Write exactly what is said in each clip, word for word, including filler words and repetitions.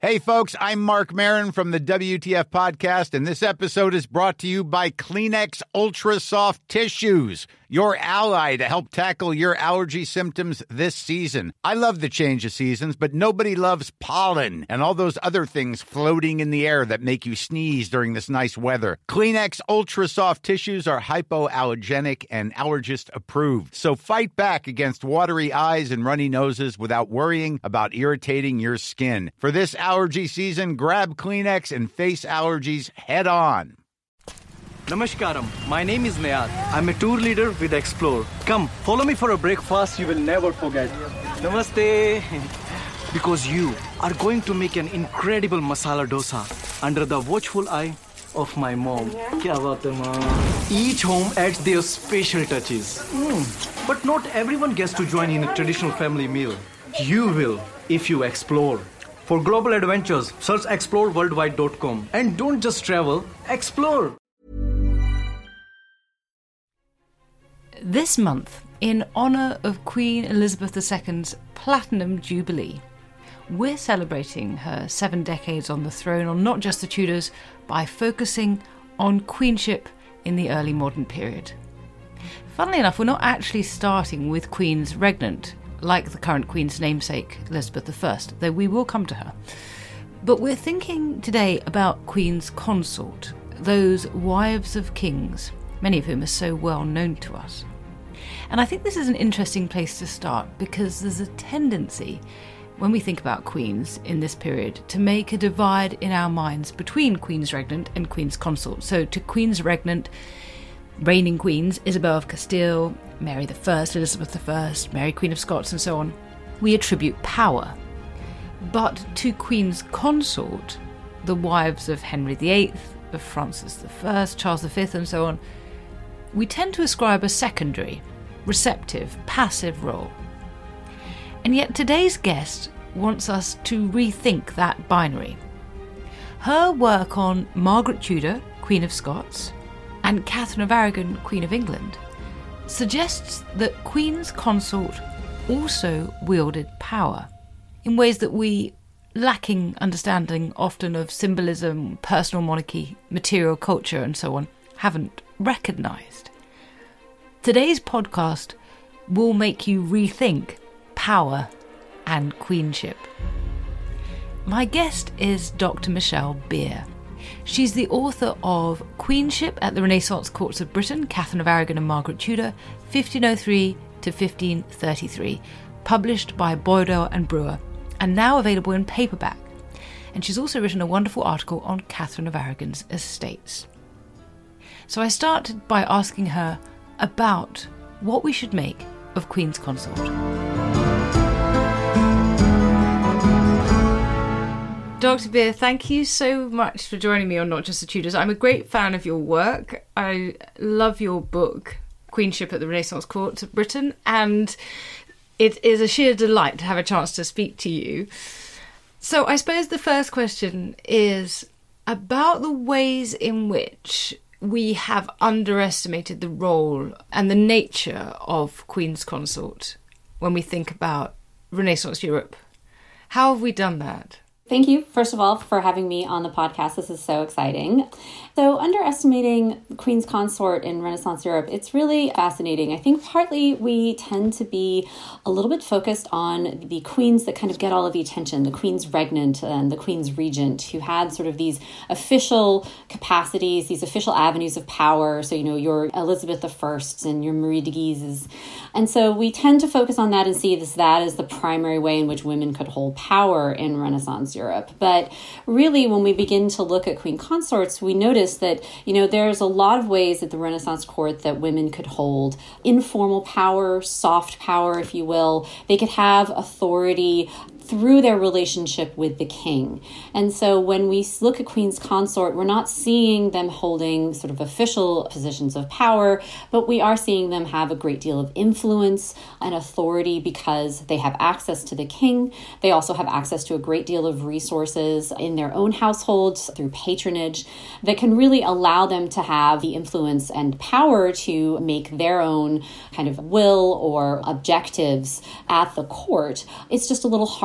Hey, folks, I'm Mark Maron from the W T F Podcast, and this episode is brought to you by Kleenex Ultra Soft Tissues, your ally to help tackle your allergy symptoms this season. I love the change of seasons, but nobody loves pollen and all those other things floating in the air that make you sneeze during this nice weather. Kleenex Ultra Soft Tissues are hypoallergenic and allergist approved, so fight back against watery eyes and runny noses without worrying about irritating your skin. For this allergy season, grab Kleenex and face allergies head on. Namaskaram, my name is Nayar. I'm a tour leader with Explore. Come, follow me for a breakfast you will never forget. Namaste. Because you are going to make an incredible masala dosa under the watchful eye of my mom. Kya baat hai, mom? Each home adds their special touches. Mm. But not everyone gets to join in a traditional family meal. You will if you explore. For global adventures, search explore worldwide dot com. And don't just travel, explore. This month, in honour of Queen Elizabeth the Second's Platinum Jubilee, we're celebrating her seven decades on the throne on not just the Tudors, by focusing on queenship in the early modern period. Funnily enough, we're not actually starting with Queens Regnant, like the current Queen's namesake, Elizabeth the First, though we will come to her. But we're thinking today about Queen's Consort, those wives of kings, many of whom are so well known to us. And I think this is an interesting place to start because there's a tendency, when we think about queens in this period, to make a divide in our minds between Queens Regnant and Queens Consort. So to Queens Regnant, reigning queens, Isabel of Castile, Mary the First, Elizabeth the First, Mary Queen of Scots, and so on, we attribute power. But to Queen's Consort, the wives of Henry the Eighth, of Francis the First, Charles the Fifth, and so on, we tend to ascribe a secondary, receptive, passive role. And yet today's guest wants us to rethink that binary. Her work on Margaret Tudor, Queen of Scots, and Catherine of Aragon, Queen of England, suggests that Queen's Consort also wielded power in ways that we, lacking understanding often of symbolism, personal monarchy, material culture, and so on, haven't recognised. Today's podcast will make you rethink power and queenship. My guest is Doctor Michelle Beer. She's the author of Queenship at the Renaissance Courts of Britain, Catherine of Aragon and Margaret Tudor, fifteen oh three to fifteen thirty-three, published by Boydell and Brewer, and now available in paperback. And she's also written a wonderful article on Catherine of Aragon's estates. So I started by asking her about what we should make of Queen's Consort. Doctor Beer, thank you so much for joining me on Not Just the Tudors. I'm a great fan of your work. I love your book, Queenship at the Renaissance Courts of Britain, and it is a sheer delight to have a chance to speak to you. So I suppose the first question is about the ways in which we have underestimated the role and the nature of Queen's Consort when we think about Renaissance Europe. How have we done that? Thank you, first of all, for having me on the podcast. This is so exciting. So underestimating Queen's Consort in Renaissance Europe, it's really fascinating. I think partly we tend to be a little bit focused on the queens that kind of get all of the attention, the Queen's Regnant and the Queen's Regent, who had sort of these official capacities, these official avenues of power. So, you know, your Elizabeth the First and your Marie de Guises. And so we tend to focus on that and see this that as the primary way in which women could hold power in Renaissance Europe. But really, when we begin to look at queen consorts, we notice that, you know, there's a lot of ways at the Renaissance court that women could hold informal power, soft power, if you will. They could have authority through their relationship with the king. And so when we look at Queen's Consort, we're not seeing them holding sort of official positions of power, but we are seeing them have a great deal of influence and authority because they have access to the king. They also have access to a great deal of resources in their own households through patronage that can really allow them to have the influence and power to make their own kind of will or objectives at the court. It's just a little hard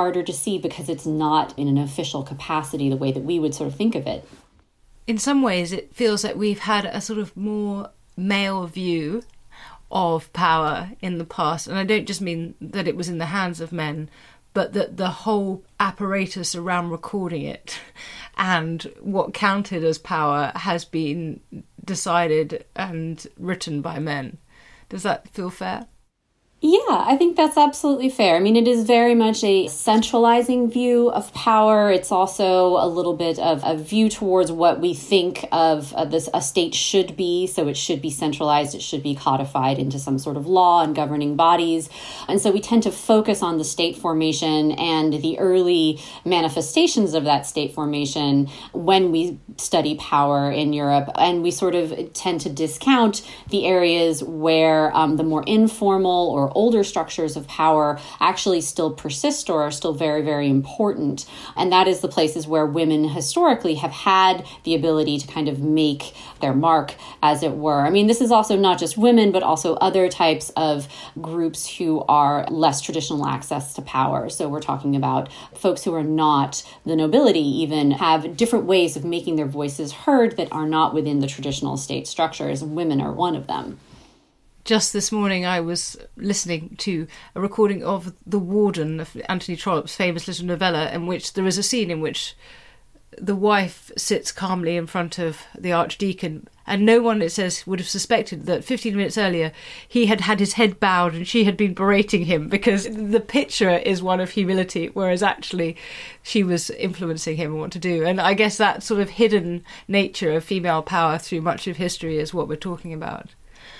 harder to see because it's not in an official capacity the way that we would sort of think of it. In some ways, it feels like we've had a sort of more male view of power in the past. And I don't just mean that it was in the hands of men, but that the whole apparatus around recording it and what counted as power has been decided and written by men. Does that feel fair? Yeah, I think that's absolutely fair. I mean, it is very much a centralizing view of power. It's also a little bit of a view towards what we think of uh, this a state should be. So it should be centralized. It should be codified into some sort of law and governing bodies. And so we tend to focus on the state formation and the early manifestations of that state formation when we study power in Europe. And we sort of tend to discount the areas where um, the more informal or older structures of power actually still persist or are still very, very important. And that is the places where women historically have had the ability to kind of make their mark, as it were. I mean, this is also not just women, but also other types of groups who are less traditional access to power. So we're talking about folks who are not the nobility, even have different ways of making their voices heard that are not within the traditional state structures. Women are one of them. Just this morning, I was listening to a recording of The Warden, of Anthony Trollope's famous little novella, in which there is a scene in which the wife sits calmly in front of the archdeacon, and no one, it says, would have suspected that fifteen minutes earlier he had had his head bowed and she had been berating him, because the picture is one of humility, whereas actually she was influencing him and what to do. And I guess that sort of hidden nature of female power through much of history is what we're talking about.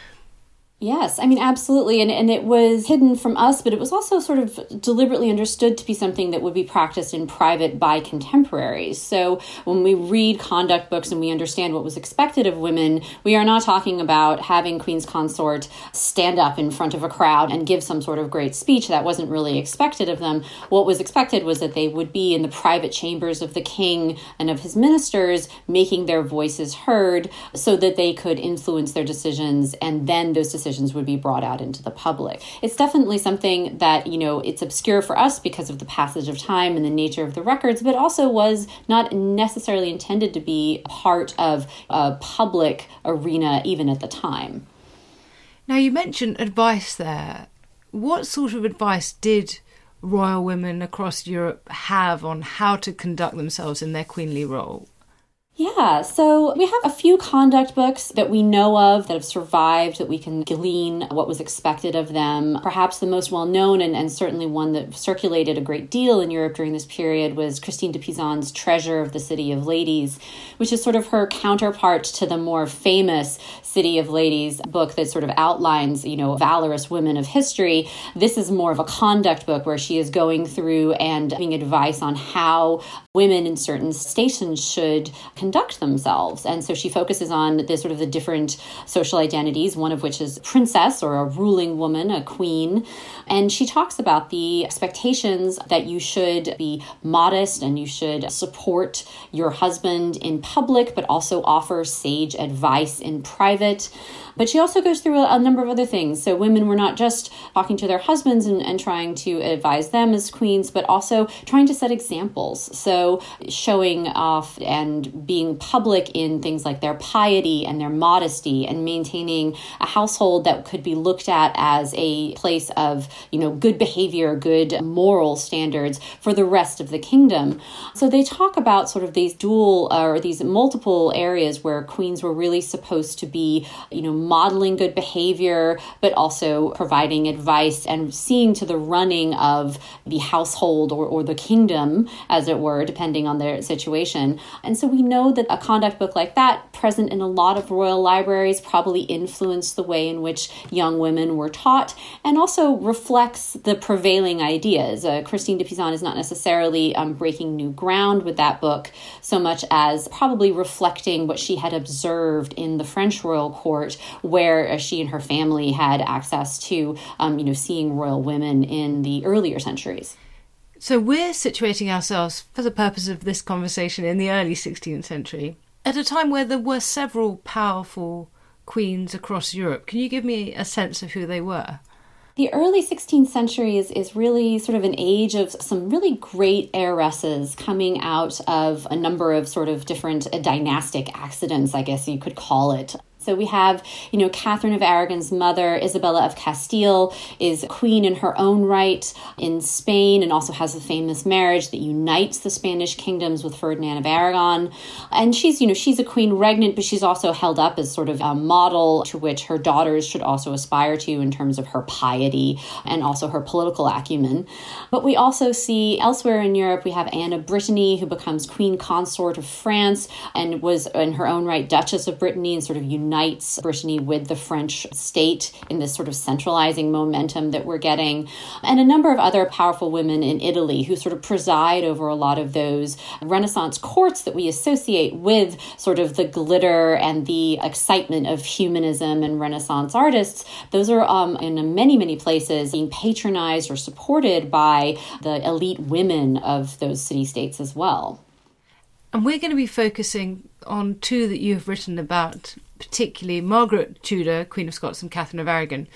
Yes, I mean, absolutely. And and it was hidden from us, but it was also sort of deliberately understood to be something that would be practiced in private by contemporaries. So when we read conduct books and we understand what was expected of women, we are not talking about having Queen's Consort stand up in front of a crowd and give some sort of great speech. That wasn't really expected of them. What was expected was that they would be in the private chambers of the king and of his ministers, making their voices heard so that they could influence their decisions, and then those decisions would be brought out into the public. It's definitely something that, you know, it's obscure for us because of the passage of time and the nature of the records, but also was not necessarily intended to be part of a public arena even at the time. Now, you mentioned advice there. What sort of advice did royal women across Europe have on how to conduct themselves in their queenly role? Yeah, so we have a few conduct books that we know of that have survived, that we can glean what was expected of them. Perhaps the most well-known and, and certainly one that circulated a great deal in Europe during this period was Christine de Pisan's Treasure of the City of Ladies, which is sort of her counterpart to the more famous City of Ladies book that sort of outlines, you know, valorous women of history. This is more of a conduct book where she is going through and giving advice on how women in certain stations should conduct themselves. And so she focuses on the sort of the different social identities, one of which is princess, or a ruling woman, a queen. And she talks about the expectations that you should be modest and you should support your husband in public, but also offer sage advice in private. But she also goes through a, a number of other things. So women were not just talking to their husbands and, and trying to advise them as queens, but also trying to set examples. So showing off and being public in things like their piety and their modesty, and maintaining a household that could be looked at as a place of, you know, good behavior, good moral standards for the rest of the kingdom. So they talk about sort of these dual uh, or these multiple areas where queens were really supposed to be, you know, modeling good behavior, but also providing advice and seeing to the running of the household or, or the kingdom, as it were, depending on their situation. And so we know that a conduct book like that, present in a lot of royal libraries, probably influenced the way in which young women were taught, and also reflects the prevailing ideas. Uh, Christine de Pisan is not necessarily um, breaking new ground with that book, so much as probably reflecting what she had observed in the French royal court, where she and her family had access to, um, you know, seeing royal women in the earlier centuries. So we're situating ourselves, for the purpose of this conversation, in the early sixteenth century, at a time where there were several powerful queens across Europe. Can you give me a sense of who they were? The early sixteenth century is, is really sort of an age of some really great heiresses coming out of a number of sort of different uh, dynastic accidents, I guess you could call it. So we have, you know, Catherine of Aragon's mother, Isabella of Castile, is queen in her own right in Spain and also has a famous marriage that unites the Spanish kingdoms with Ferdinand of Aragon. And she's, you know, she's a queen regnant, but she's also held up as sort of a model to which her daughters should also aspire to in terms of her piety and also her political acumen. But we also see elsewhere in Europe, we have Anne of Brittany, who becomes queen consort of France and was in her own right Duchess of Brittany and sort of unites Brittany with the French state in this sort of centralizing momentum that we're getting, and a number of other powerful women in Italy who sort of preside over a lot of those Renaissance courts that we associate with sort of the glitter and the excitement of humanism and Renaissance artists. Those are um, in many, many places being patronized or supported by the elite women of those city-states as well. And we're going to be focusing on two that you have written about, particularly Margaret Tudor, Queen of Scots, and Catherine of Aragon.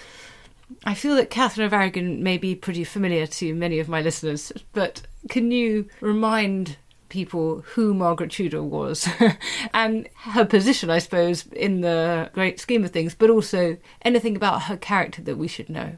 I feel that Catherine of Aragon may be pretty familiar to many of my listeners, but can you remind people who Margaret Tudor was and her position, I suppose, in the great scheme of things, but also anything about her character that we should know?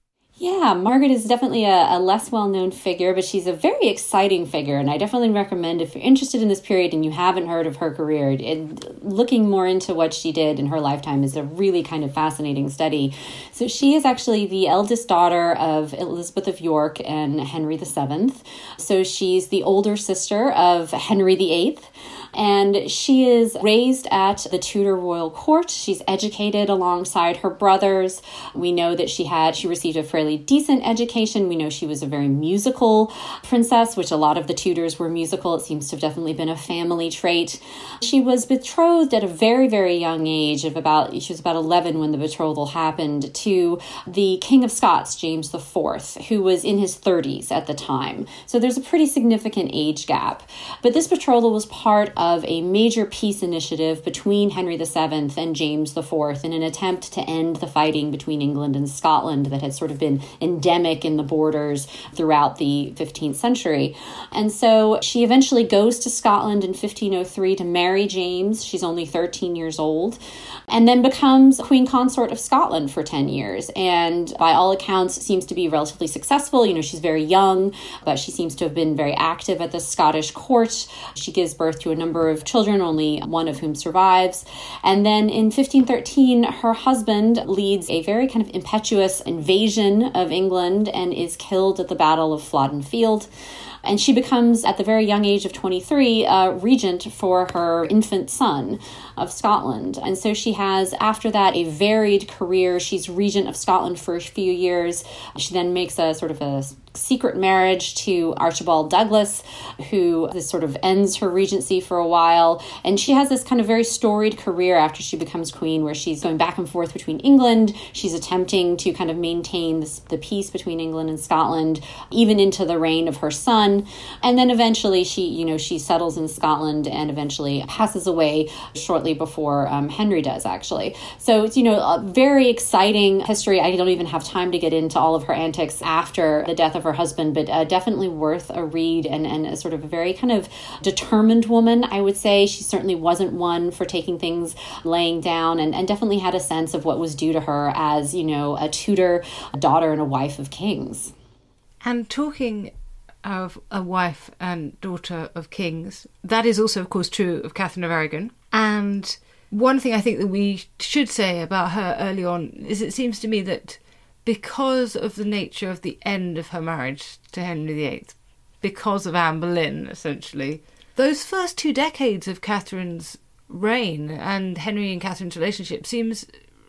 Yeah, Margaret is definitely a, a less well-known figure, but she's a very exciting figure. And I definitely recommend, if you're interested in this period and you haven't heard of her career, it, looking more into what she did in her lifetime is a really kind of fascinating study. So she is actually the eldest daughter of Elizabeth of York and Henry the Seventh. So she's the older sister of Henry the Eighth. And she is raised at the Tudor royal court. She's educated alongside her brothers. We know that she had, she received a fairly decent education. We know she was a very musical princess, which a lot of the Tudors were musical. It seems to have definitely been a family trait. She was betrothed at a very, very young age of about, she was about eleven when the betrothal happened, to the King of Scots, James the Fourth, who was in his thirties at the time. So there's a pretty significant age gap. But this betrothal was part of of a major peace initiative between Henry the Seventh and James the Fourth in an attempt to end the fighting between England and Scotland that had sort of been endemic in the borders throughout the fifteenth century. And so she eventually goes to Scotland in fifteen oh three to marry James. She's only thirteen years old, and then becomes Queen Consort of Scotland for ten years. And by all accounts, seems to be relatively successful. You know, she's very young, but she seems to have been very active at the Scottish court. She gives birth to a number of children, only one of whom survives. And then in fifteen thirteen, her husband leads a very kind of impetuous invasion of England and is killed at the Battle of Flodden Field. And she becomes, at the very young age of twenty-three, uh, regent for her infant son of Scotland. And so she has, after that, a varied career. She's regent of Scotland for a few years. She then makes a sort of a secret marriage to Archibald Douglas, who this sort of ends her regency for a while. And she has this kind of very storied career after she becomes queen, where she's going back and forth between England. She's attempting to kind of maintain this, the peace between England and Scotland, even into the reign of her son. And then eventually she, you know, she settles in Scotland and eventually passes away shortly before um, Henry does, actually. So it's, you know, a very exciting history. I don't even have time to get into all of her antics after the death of her husband, but uh, definitely worth a read, and, and a sort of a very kind of determined woman, I would say. She certainly wasn't one for taking things laying down, and, and definitely had a sense of what was due to her as, you know, a Tudor daughter and a wife of kings. And talking of a wife and daughter of kings, that is also, of course, true of Catherine of Aragon. And one thing I think that we should say about her early on is it seems to me that because of the nature of the end of her marriage to Henry the Eighth, because of Anne Boleyn, essentially, those first two decades of Catherine's reign and Henry and Catherine's relationship seems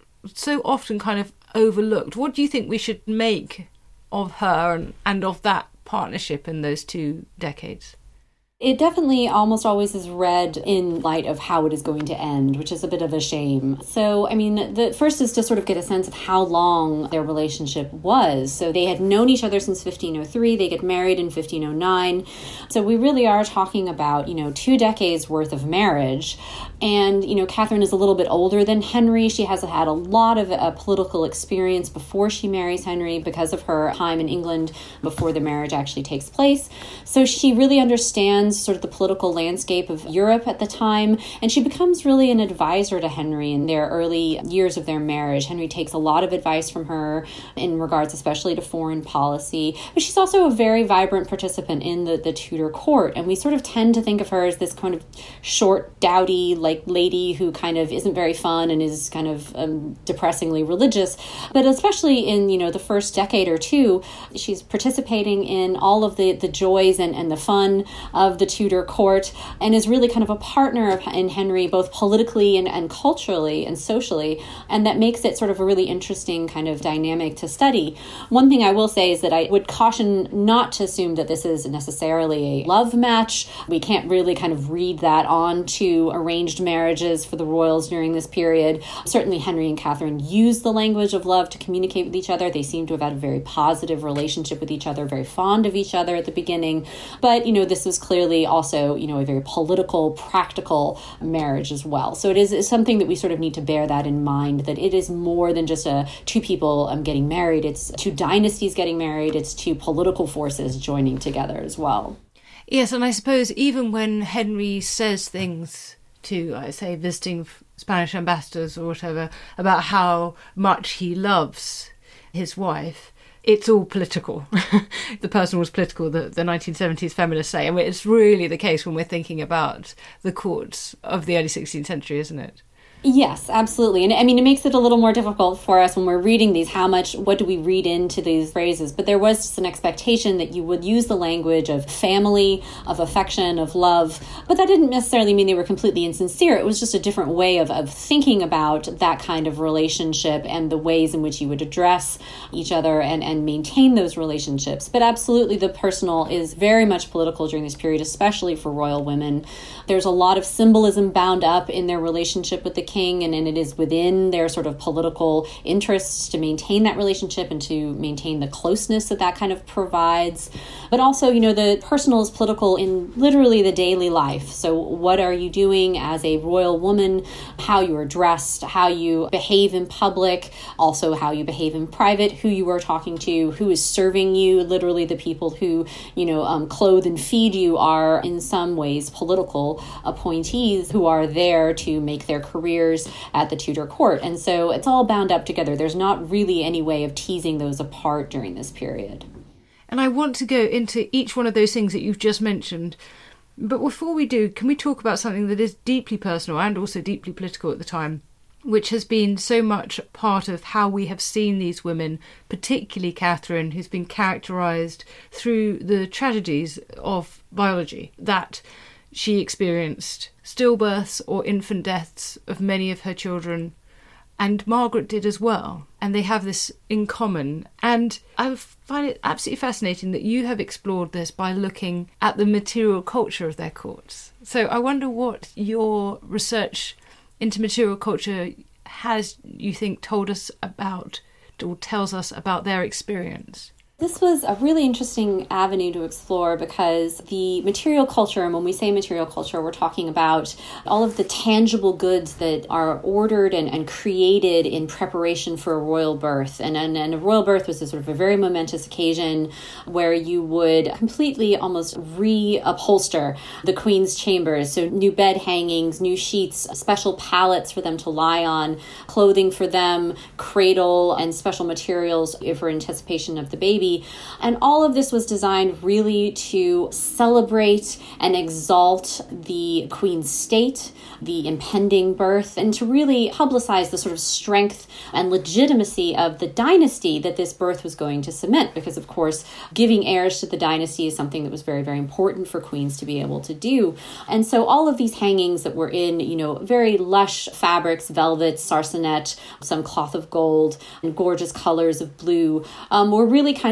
so often kind of overlooked. What do you think we should make of her and, and of that partnership in those two decades? It definitely almost always is read in light of how it is going to end, which is a bit of a shame. So, I mean, the first is to sort of get a sense of how long their relationship was. So they had known each other since fifteen oh three. They get married in fifteen oh nine. So we really are talking about, you know, two decades worth of marriage. And, you know, Catherine is a little bit older than Henry. She has had a lot of uh, political experience before she marries Henry because of her time in England before the marriage actually takes place. So she really understands sort of the political landscape of Europe at the time, and she becomes really an advisor to Henry in their early years of their marriage. Henry takes a lot of advice from her in regards especially to foreign policy, but she's also a very vibrant participant in the, the Tudor court, and we sort of tend to think of her as this kind of short, dowdy, like lady who kind of isn't very fun and is kind of um, depressingly religious, but especially in, you know, the first decade or two, she's participating in all of the, the joys and, and the fun of the Tudor court, and is really kind of a partner in Henry, both politically and, and culturally and socially, and that makes it sort of a really interesting kind of dynamic to study. One thing I will say is that I would caution not to assume that this is necessarily a love match. We can't really kind of read that on to arranged marriages for the royals during this period. Certainly Henry and Catherine used the language of love to communicate with each other. They seem to have had a very positive relationship with each other, very fond of each other at the beginning. But, you know, this was clearly also, you know, a very political, practical marriage as well. So it is it's something that we sort of need to bear that in mind, that it is more than just a two people um, getting married. It's two dynasties getting married. It's two political forces joining together as well. Yes, and I suppose even when Henry says things to, I say, visiting Spanish ambassadors or whatever, about how much he loves his wife, it's all political. The person was political, the, the nineteen seventies feminists say. I mean, it's really the case when we're thinking about the courts of the early sixteenth century, isn't it? Yes, absolutely. And I mean, it makes it a little more difficult for us when we're reading these. How much, what do we read into these phrases? But there was just an expectation that you would use the language of family, of affection, of love. But that didn't necessarily mean they were completely insincere. It was just a different way of, of thinking about that kind of relationship and the ways in which you would address each other and, and maintain those relationships. But absolutely, the personal is very much political during this period, especially for royal women. There's a lot of symbolism bound up in their relationship with the king, and, and it is within their sort of political interests to maintain that relationship and to maintain the closeness that that kind of provides. But also, you know, the personal is political in literally the daily life. So what are you doing as a royal woman, how you are dressed, how you behave in public, also how you behave in private, who you are talking to, who is serving you. Literally the people who, you know, um, clothe and feed you are in some ways political appointees who are there to make their careers at the Tudor court. And so it's all bound up together. There's not really any way of teasing those apart during this period. And I want to go into each one of those things that you've just mentioned. But before we do, can we talk about something that is deeply personal and also deeply political at the time, which has been so much part of how we have seen these women, particularly Catherine, who's been characterised through the tragedies of biology, that she experienced stillbirths or infant deaths of many of her children, and Margaret did as well. And they have this in common. And I find it absolutely fascinating that you have explored this by looking at the material culture of their courts. So I wonder what your research into material culture has, you think, told us about, or tells us about their experience. This was a really interesting avenue to explore because the material culture, and when we say material culture, we're talking about all of the tangible goods that are ordered and, and created in preparation for a royal birth. And, and, and a royal birth was a sort of a very momentous occasion where you would completely almost reupholster the queen's chambers. So new bed hangings, new sheets, special pallets for them to lie on, clothing for them, cradle, and special materials for anticipation of the baby. And all of this was designed really to celebrate and exalt the Queen's state, the impending birth, and to really publicize the sort of strength and legitimacy of the dynasty that this birth was going to cement. Because, of course, giving heirs to the dynasty is something that was very, very important for queens to be able to do. And so all of these hangings that were in, you know, very lush fabrics, velvet, sarcenet, some cloth of gold, and gorgeous colors of blue, um, were really kind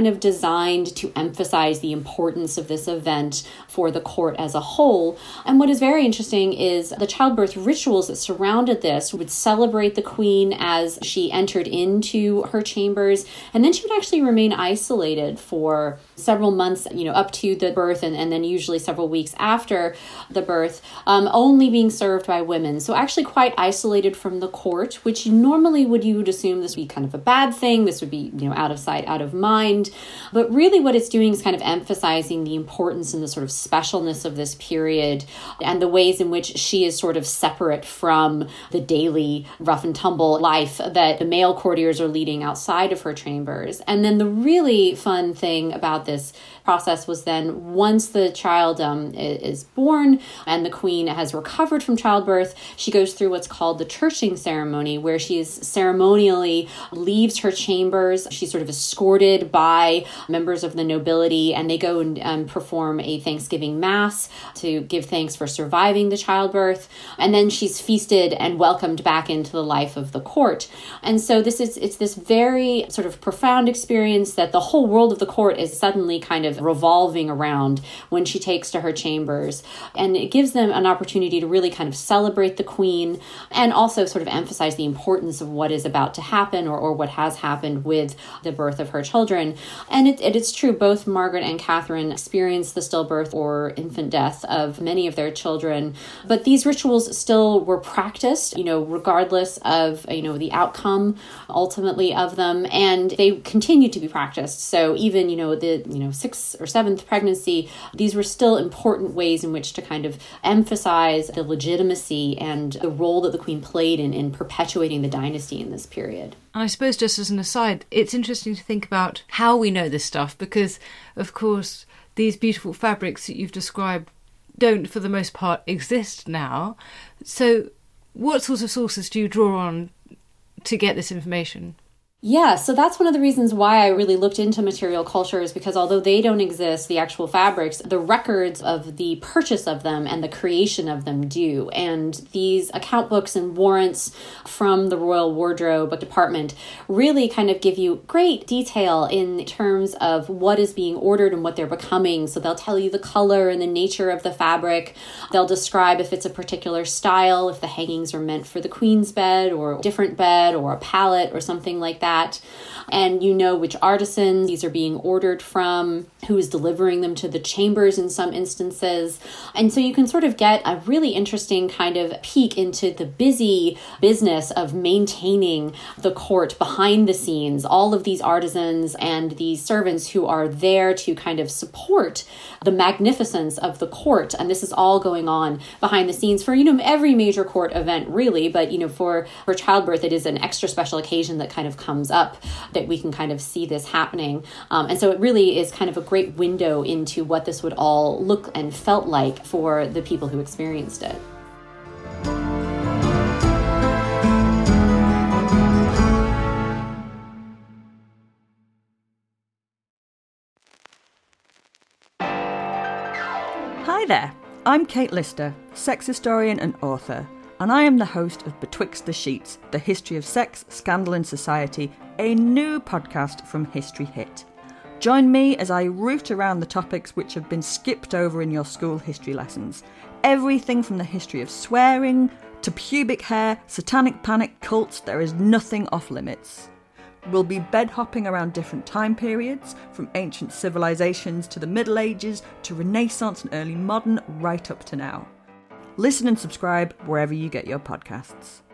kind of designed to emphasize the importance of this event for the court as a whole. And what is very interesting is the childbirth rituals that surrounded this would celebrate the queen as she entered into her chambers, and then she would actually remain isolated for several months, you know, up to the birth, and, and then usually several weeks after the birth, um, only being served by women. So actually quite isolated from the court, which normally would you would assume this would be kind of a bad thing. This would be, you know, out of sight, out of mind. But really what it's doing is kind of emphasizing the importance and the sort of specialness of this period and the ways in which she is sort of separate from the daily rough and tumble life that the male courtiers are leading outside of her chambers. And then the really fun thing about this process was then once the child um, is born and the queen has recovered from childbirth, she goes through what's called the churching ceremony, where she is ceremonially leaves her chambers. She's sort of escorted by members of the nobility, and they go and um, perform a Thanksgiving mass to give thanks for surviving the childbirth. And then she's feasted and welcomed back into the life of the court. And so this is it's this very sort of profound experience that the whole world of the court is suddenly kind of revolving around when she takes to her chambers. And it gives them an opportunity to really kind of celebrate the queen and also sort of emphasize the importance of what is about to happen or, or what has happened with the birth of her children. And it, it is true, both Margaret and Catherine experienced the stillbirth or infant death of many of their children, but these rituals still were practiced, you know, regardless of, you know, the outcome ultimately of them, and they continue to be practiced. So even, you know, the, you know, sixth or seventh pregnancy, these were still important ways in which to kind of emphasize the legitimacy and the role that the queen played in, in perpetuating the dynasty in this period. And I suppose just as an aside, it's interesting to think about how we know this stuff because, of course, these beautiful fabrics that you've described don't, for the most part, exist now. So what sorts of sources do you draw on to get this information? Yeah, so that's one of the reasons why I really looked into material cultures, because although they don't exist, the actual fabrics, the records of the purchase of them and the creation of them do. And these account books and warrants from the Royal Wardrobe Department really kind of give you great detail in terms of what is being ordered and what they're becoming. So they'll tell you the color and the nature of the fabric. They'll describe if it's a particular style, if the hangings are meant for the queen's bed or a different bed or a pallet or something like that. And you know which artisans these are being ordered from, who is delivering them to the chambers in some instances. And so you can sort of get a really interesting kind of peek into the busy business of maintaining the court behind the scenes, all of these artisans and these servants who are there to kind of support the magnificence of the court. And this is all going on behind the scenes for, you know, every major court event really, but, you know, for, for childbirth, it is an extra special occasion that kind of comes up that we can kind of see this happening. Um, and so it really is kind of a great window into what this would all look and felt like for the people who experienced it. Hi there, I'm Kate Lister, sex historian and author, and I am the host of Betwixt the Sheets, the history of sex, scandal and society, a new podcast from History Hit. Join me as I root around the topics which have been skipped over in your school history lessons. Everything from the history of swearing to pubic hair, satanic panic, cults, there is nothing off limits. We'll be bed hopping around different time periods, from ancient civilizations to the Middle Ages to Renaissance and early modern, right up to now. Listen and subscribe wherever you get your podcasts.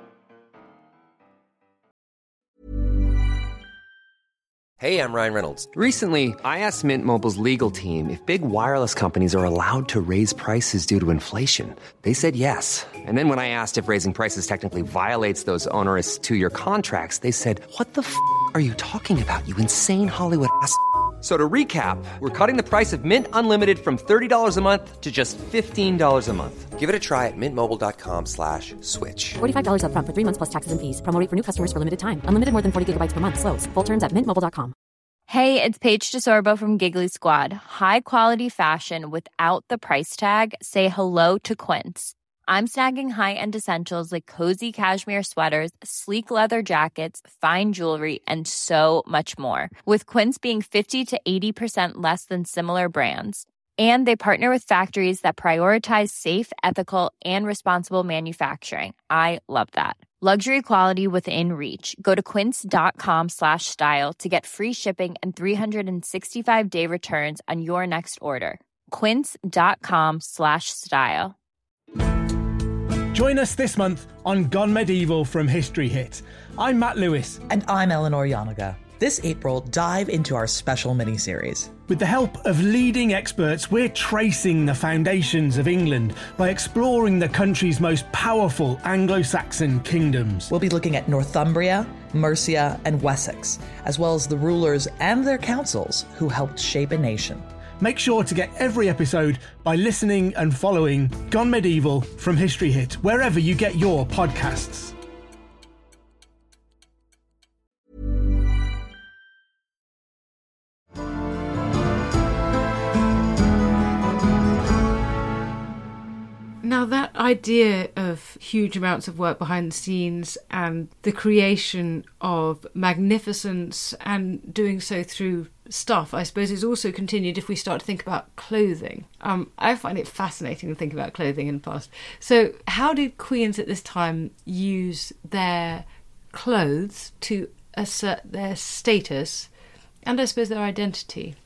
Hey, I'm Ryan Reynolds. Recently, I asked Mint Mobile's legal team if big wireless companies are allowed to raise prices due to inflation. They said yes. And then when I asked if raising prices technically violates those onerous two-year contracts, they said, "What the f*** are you talking about, you insane Hollywood ass f- So to recap, we're cutting the price of Mint Unlimited from thirty dollars a month to just fifteen dollars a month. Give it a try at mintmobile.com slash switch. forty-five dollars up front for three months plus taxes and fees. Promo rate for new customers for limited time. Unlimited more than forty gigabytes per month. Slows full terms at mint mobile dot com. Hey, it's Paige DeSorbo from Giggly Squad. High quality fashion without the price tag. Say hello to Quince. I'm snagging high-end essentials like cozy cashmere sweaters, sleek leather jackets, fine jewelry, and so much more. With Quince being fifty to eighty percent less than similar brands. And they partner with factories that prioritize safe, ethical, and responsible manufacturing. I love that. Luxury quality within reach. Go to quince.com slash style to get free shipping and three sixty-five day returns on your next order. Quince.com slash style. Join us this month on Gone Medieval from History Hit. I'm Matt Lewis. And I'm Eleanor Yanaga. This April, dive into our special miniseries. With the help of leading experts, we're tracing the foundations of England by exploring the country's most powerful Anglo-Saxon kingdoms. We'll be looking at Northumbria, Mercia, and Wessex, as well as the rulers and their councils who helped shape a nation. Make sure to get every episode by listening and following Gone Medieval from History Hit, wherever you get your podcasts. Now, that idea of huge amounts of work behind the scenes and the creation of magnificence and doing so through stuff, I suppose, is also continued if we start to think about clothing. Um, I find it fascinating to think about clothing in the past. So how did queens at this time use their clothes to assert their status and, I suppose, their identity?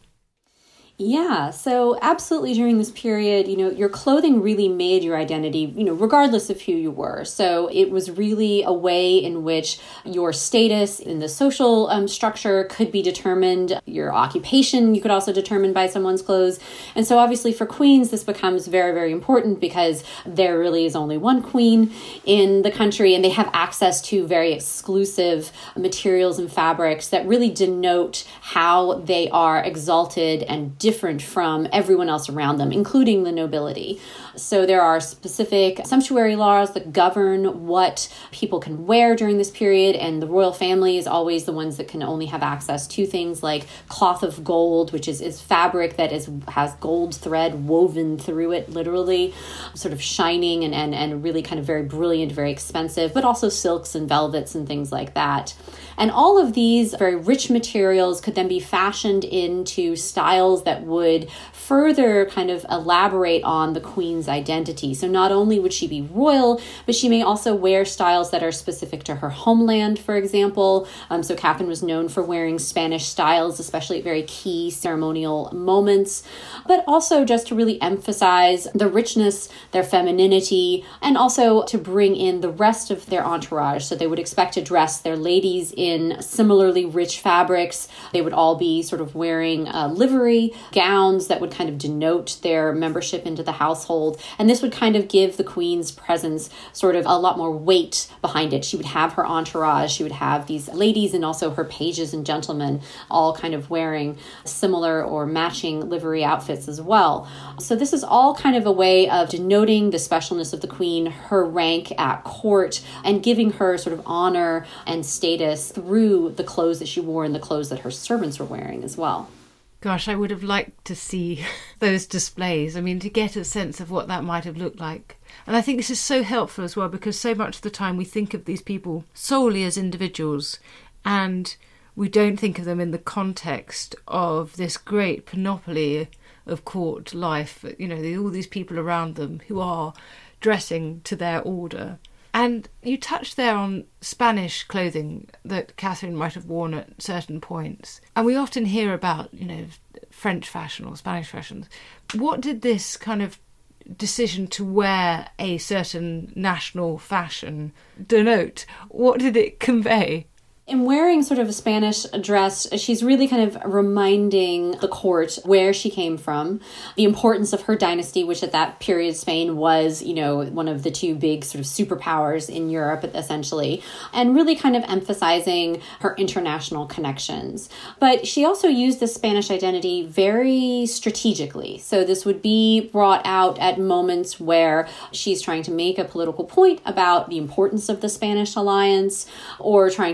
Yeah, so absolutely during this period, you know, your clothing really made your identity, you know, regardless of who you were. So it was really a way in which your status in the social um, structure could be determined. Your occupation, you could also determine by someone's clothes. And so obviously for queens, this becomes very, very important because there really is only one queen in the country, and they have access to very exclusive materials and fabrics that really denote how they are exalted and different different from everyone else around them, including the nobility. So there are specific sumptuary laws that govern what people can wear during this period, and the royal family is always the ones that can only have access to things like cloth of gold, which is, is fabric that is has gold thread woven through it, literally, sort of shining and, and, and really kind of very brilliant, very expensive, but also silks and velvets and things like that. And all of these very rich materials could then be fashioned into styles that would further kind of elaborate on the queen's identity. So not only would she be royal, but she may also wear styles that are specific to her homeland, for example. Um, so Catherine was known for wearing Spanish styles, especially at very key ceremonial moments, but also just to really emphasize the richness, their femininity, and also to bring in the rest of their entourage. So they would expect to dress their ladies in similarly rich fabrics. They would all be sort of wearing uh, livery gowns that would kind of denote their membership into the household. And this would kind of give the queen's presence sort of a lot more weight behind it. She would have her entourage. She would have these ladies and also her pages and gentlemen all kind of wearing similar or matching livery outfits as well. So this is all kind of a way of denoting the specialness of the queen, her rank at court, and giving her sort of honor and status through the clothes that she wore and the clothes that her servants were wearing as well. Gosh, I would have liked to see those displays. I mean, to get a sense of what that might have looked like. And I think this is so helpful as well, because so much of the time we think of these people solely as individuals, and we don't think of them in the context of this great panoply of court life. You know, all these people around them who are dressing to their order. And you touched there on Spanish clothing that Catherine might have worn at certain points. And we often hear about, you know, French fashion or Spanish fashions. What did this kind of decision to wear a certain national fashion denote? What did it convey? In wearing sort of a Spanish dress, she's really kind of reminding the court where she came from, the importance of her dynasty, which at that period Spain was, you know, one of the two big sort of superpowers in Europe, essentially, and really kind of emphasizing her international connections. But she also used the Spanish identity very strategically. So this would be brought out at moments where she's trying to make a political point about the importance of the Spanish alliance, or trying to emphasize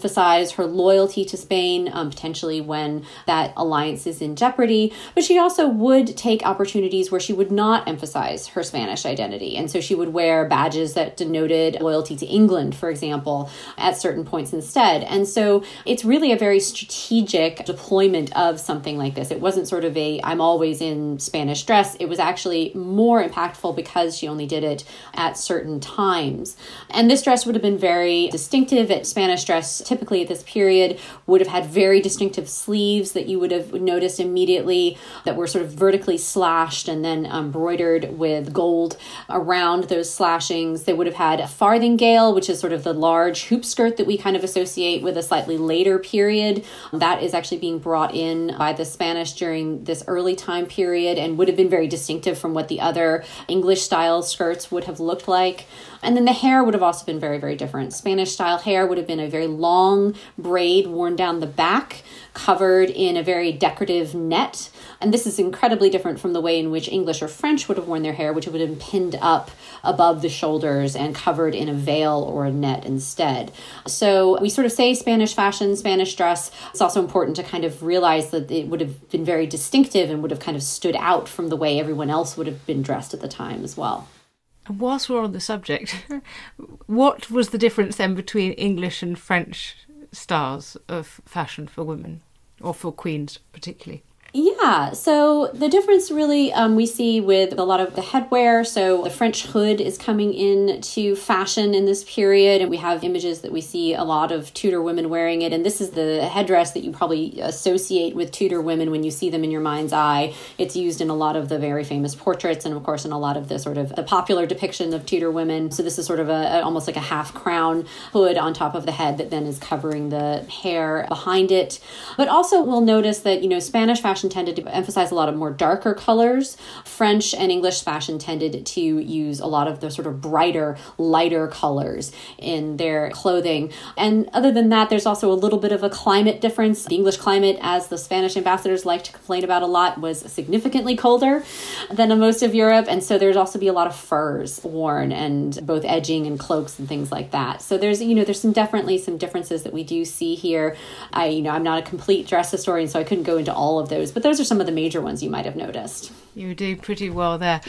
emphasize her loyalty to Spain, um, potentially when that alliance is in jeopardy. But she also would take opportunities where she would not emphasize her Spanish identity. And so she would wear badges that denoted loyalty to England, for example, at certain points instead. And so it's really a very strategic deployment of something like this. It wasn't sort of a, I'm always in Spanish dress. It was actually more impactful because she only did it at certain times. And this dress would have been very distinctive. At Spanish dress, typically at this period, would have had very distinctive sleeves that you would have noticed immediately that were sort of vertically slashed and then embroidered with gold around those slashings. They would have had a farthingale, which is sort of the large hoop skirt that we kind of associate with a slightly later period. That is actually being brought in by the Spanish during this early time period and would have been very distinctive from what the other English style skirts would have looked like. And then the hair would have also been very, very different. Spanish style hair would have been a very long braid worn down the back, covered in a very decorative net. And this is incredibly different from the way in which English or French would have worn their hair, which would have been pinned up above the shoulders and covered in a veil or a net instead. So we sort of say Spanish fashion, Spanish dress. It's also important to kind of realize that it would have been very distinctive and would have kind of stood out from the way everyone else would have been dressed at the time as well. Whilst we're on the subject, what was the difference then between English and French styles of fashion for women, or for queens particularly? Yeah, so the difference really um, we see with a lot of the headwear. So the French hood is coming into fashion in this period, and we have images that we see a lot of Tudor women wearing it. And this is the headdress that you probably associate with Tudor women when you see them in your mind's eye. It's used in a lot of the very famous portraits, and of course in a lot of the sort of the popular depiction of Tudor women. So this is sort of a, a almost like a half crown hood on top of the head that then is covering the hair behind it. But also we'll notice that, you know, Spanish fashion tended to emphasize a lot of more darker colors. French and English fashion tended to use a lot of the sort of brighter, lighter colors in their clothing. And other than that, there's also a little bit of a climate difference. The English climate, as the Spanish ambassadors like to complain about a lot, was significantly colder than most of Europe. And so there's also be a lot of furs worn, and both edging and cloaks and things like that. So there's, you know, there's some definitely some differences that we do see here. I, you know, I'm not a complete dress historian, so I couldn't go into all of those, but those are some of the major ones you might have noticed. You were doing pretty well there.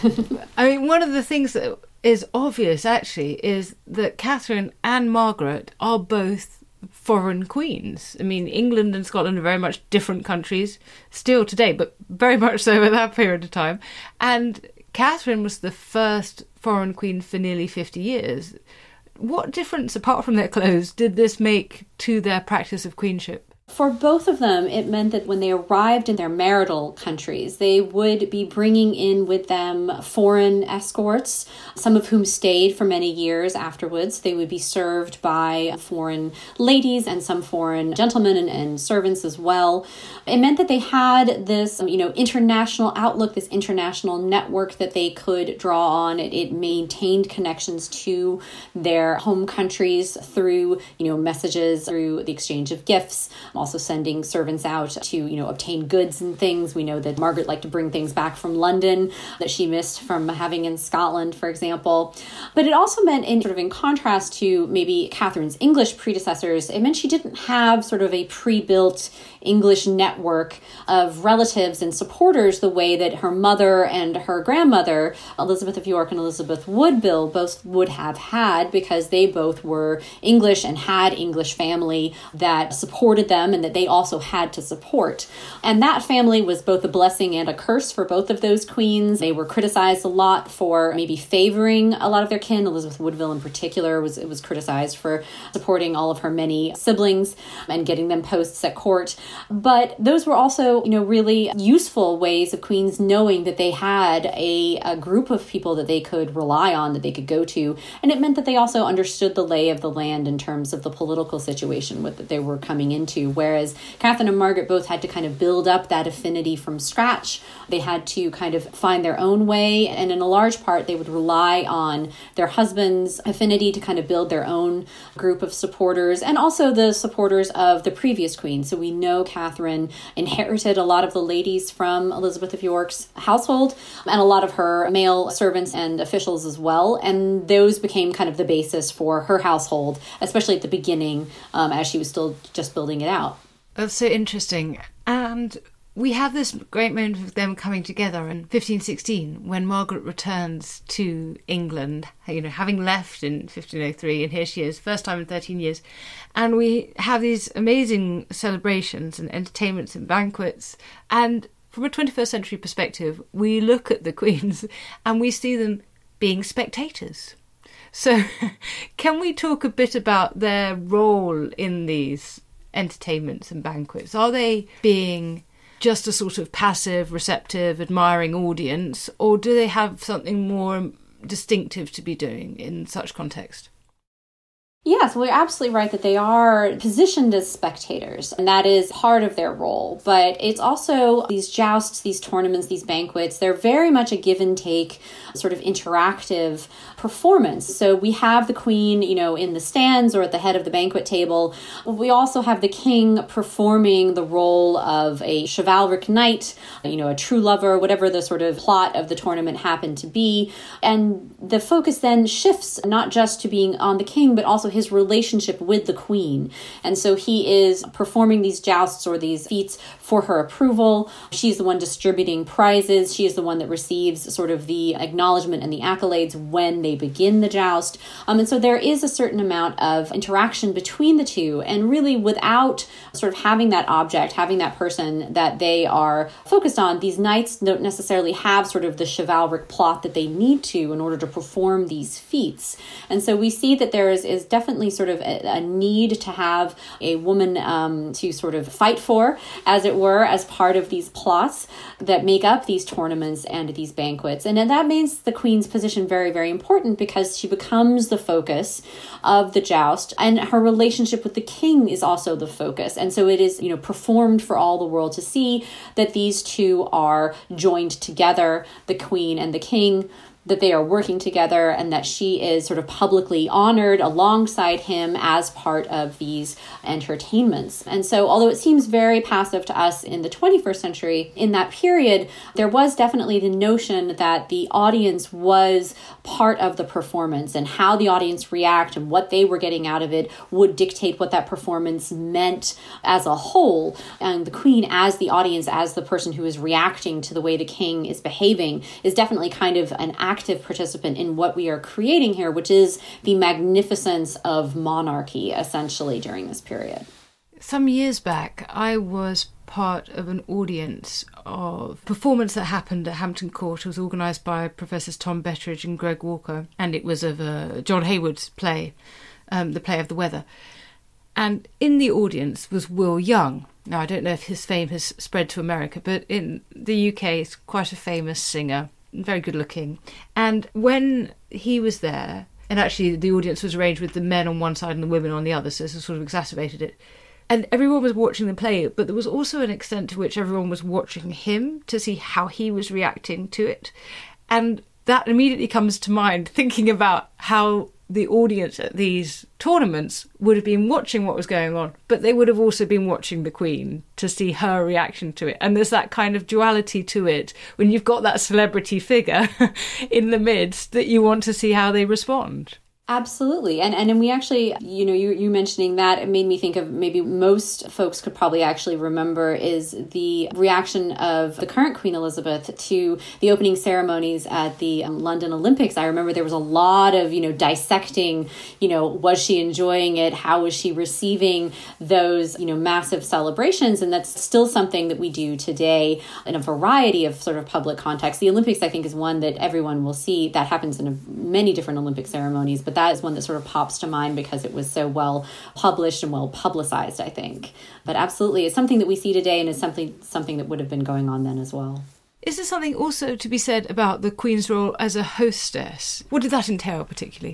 I mean, one of the things that is obvious, actually, is that Catherine and Margaret are both foreign queens. I mean, England and Scotland are very much different countries still today, but very much so at that period of time. And Catherine was the first foreign queen for nearly fifty years. What difference, apart from their clothes, did this make to their practice of queenship? For both of them, it meant that when they arrived in their marital countries, they would be bringing in with them foreign escorts, some of whom stayed for many years afterwards. They would be served by foreign ladies and some foreign gentlemen and, and servants as well. It meant that they had this, you know, international outlook, this international network that they could draw on. It, it maintained connections to their home countries through, you know, messages, through the exchange of gifts. Also sending servants out to, you know, obtain goods and things. We know that Margaret liked to bring things back from London that she missed from having in Scotland, for example. But it also meant, in sort of in contrast to maybe Catherine's English predecessors, it meant she didn't have sort of a pre-built English network of relatives and supporters the way that her mother and her grandmother, Elizabeth of York and Elizabeth Woodville, both would have had, because they both were English and had English family that supported them and that they also had to support. And that family was both a blessing and a curse for both of those queens. They were criticized a lot for maybe favoring a lot of their kin. Elizabeth Woodville in particular was, was criticized for supporting all of her many siblings and getting them posts at court. But those were also, you know, really useful ways of queens knowing that they had a, a group of people that they could rely on, that they could go to. And it meant that they also understood the lay of the land in terms of the political situation with, that they were coming into. whereas Catherine and Margaret both had to kind of build up that affinity from scratch. They had to kind of find their own way, and in a large part, they would rely on their husband's affinity to kind of build their own group of supporters, and also the supporters of the previous queen. So we know Catherine inherited a lot of the ladies from Elizabeth of York's household, and a lot of her male servants and officials as well, and those became kind of the basis for her household, especially at the beginning, um, as she was still just building it out. That's so interesting. And we have this great moment of them coming together in fifteen sixteen when Margaret returns to England, you know, having left in fifteen oh three, and here she is, first time in thirteen years. And we have these amazing celebrations and entertainments and banquets. And from a twenty-first century perspective, we look at the queens and we see them being spectators. So can we talk a bit about their role in these entertainments and banquets? Are they being just a sort of passive, receptive, admiring audience, or do they have something more distinctive to be doing in such context? Yes, well, you're absolutely right that they are positioned as spectators, and that is part of their role. But it's also these jousts, these tournaments, these banquets, they're very much a give and take sort of interactive performance. So we have the queen, you know, in the stands or at the head of the banquet table. We also have the king performing the role of a chivalric knight, you know, a true lover, whatever the sort of plot of the tournament happened to be. And the focus then shifts not just to being on the king, but also his relationship with the queen. And so he is performing these jousts or these feats for her approval. She's the one distributing prizes. She is the one that receives sort of the acknowledgement and the accolades when they begin the joust. Um, and so there is a certain amount of interaction between the two, and really without sort of having that object, having that person that they are focused on, these knights don't necessarily have sort of the chivalric plot that they need to in order to perform these feats. And so we see that there is, is definitely sort of a, a need to have a woman um, to sort of fight for, as it were, as part of these plots that make up these tournaments and these banquets. And then that makes the queen's position very, very important, because she becomes the focus of the joust, and her relationship with the king is also the focus. And so it is, you know, performed for all the world to see that these two are joined together, the queen and the king, that they are working together, and that she is sort of publicly honored alongside him as part of these entertainments. And so although it seems very passive to us in the twenty-first century, in that period, there was definitely the notion that the audience was part of the performance, and how the audience react and what they were getting out of it would dictate what that performance meant as a whole. And the queen, as the audience, as the person who is reacting to the way the king is behaving, is definitely kind of an active participant in what we are creating here, which is the magnificence of monarchy, essentially, during this period. Some years back, I was part of an audience of performance that happened at Hampton Court. It was organised by Professors Tom Betteridge and Greg Walker, and it was of uh, John Hayward's play, um, The Play of the Weather. And in the audience was Will Young. Now, I don't know if his fame has spread to America, but in the U K, he's quite a famous singer, very good looking. And when he was there, and actually the audience was arranged with the men on one side and the women on the other, so this sort of exacerbated it. And everyone was watching the play, but there was also an extent to which everyone was watching him to see how he was reacting to it. And that immediately comes to mind, thinking about how the audience at these tournaments would have been watching what was going on, but they would have also been watching the Queen to see her reaction to it. And there's that kind of duality to it when you've got that celebrity figure in the midst that you want to see how they respond. Absolutely. And and we actually, you know, you, you mentioning that, it made me think of maybe most folks could probably actually remember is the reaction of the current Queen Elizabeth to the opening ceremonies at the um, London Olympics. I remember there was a lot of, you know, dissecting, you know, was she enjoying it? How was she receiving those, you know, massive celebrations? And that's still something that we do today in a variety of sort of public contexts. The Olympics, I think, is one that everyone will see. That happens in a, many different Olympic ceremonies, but that is one that sort of pops to mind because it was so well published and well publicized, I think. But absolutely, it's something that we see today, and it's something something that would have been going on then as well. Is there something also to be said about the Queen's role as a hostess? What did that entail particularly?